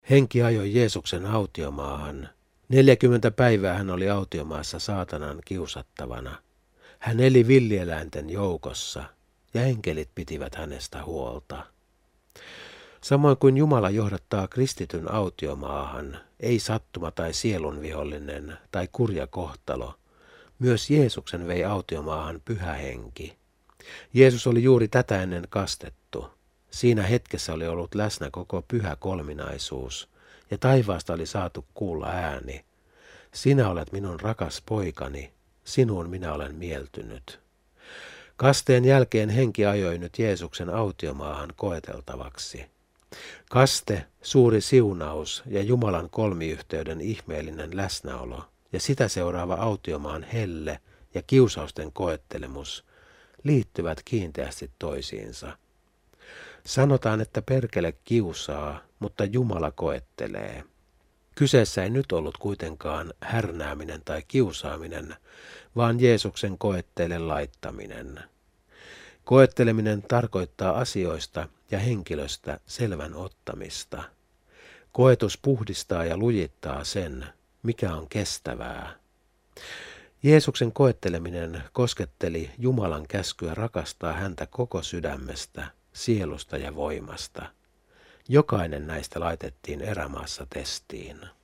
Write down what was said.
Henki ajoi Jeesuksen autiomaahan. 40 päivää hän oli autiomaassa saatanan kiusattavana. Hän eli villieläinten joukossa, ja enkelit pitivät hänestä huolta. Samoin kuin Jumala johdattaa kristityn autiomaahan, ei sattuma tai sielunvihollinen tai kurja kohtalo, myös Jeesuksen vei autiomaahan Pyhä Henki. Jeesus oli juuri tätä ennen kastettu. Siinä hetkessä oli ollut läsnä koko Pyhä Kolminaisuus, ja taivaasta oli saatu kuulla ääni. Sinä olet minun rakas poikani, sinuun minä olen mieltynyt. Kasteen jälkeen Henki ajoi nyt Jeesuksen autiomaahan koeteltavaksi. Kaste, suuri siunaus ja Jumalan kolmiyhteyden ihmeellinen läsnäolo ja sitä seuraava autiomaan helle ja kiusausten koettelemus liittyvät kiinteästi toisiinsa. Sanotaan, että perkele kiusaa, mutta Jumala koettelee. Kyseessä ei nyt ollut kuitenkaan härnääminen tai kiusaaminen, vaan Jeesuksen koetteelle laittaminen. Koetteleminen tarkoittaa asioista ja henkilöstä selvän ottamista. Koetus puhdistaa ja lujittaa sen, mikä on kestävää. Jeesuksen koetteleminen kosketteli Jumalan käskyä rakastaa häntä koko sydämestä, sielusta ja voimasta. Jokainen näistä laitettiin erämaassa testiin.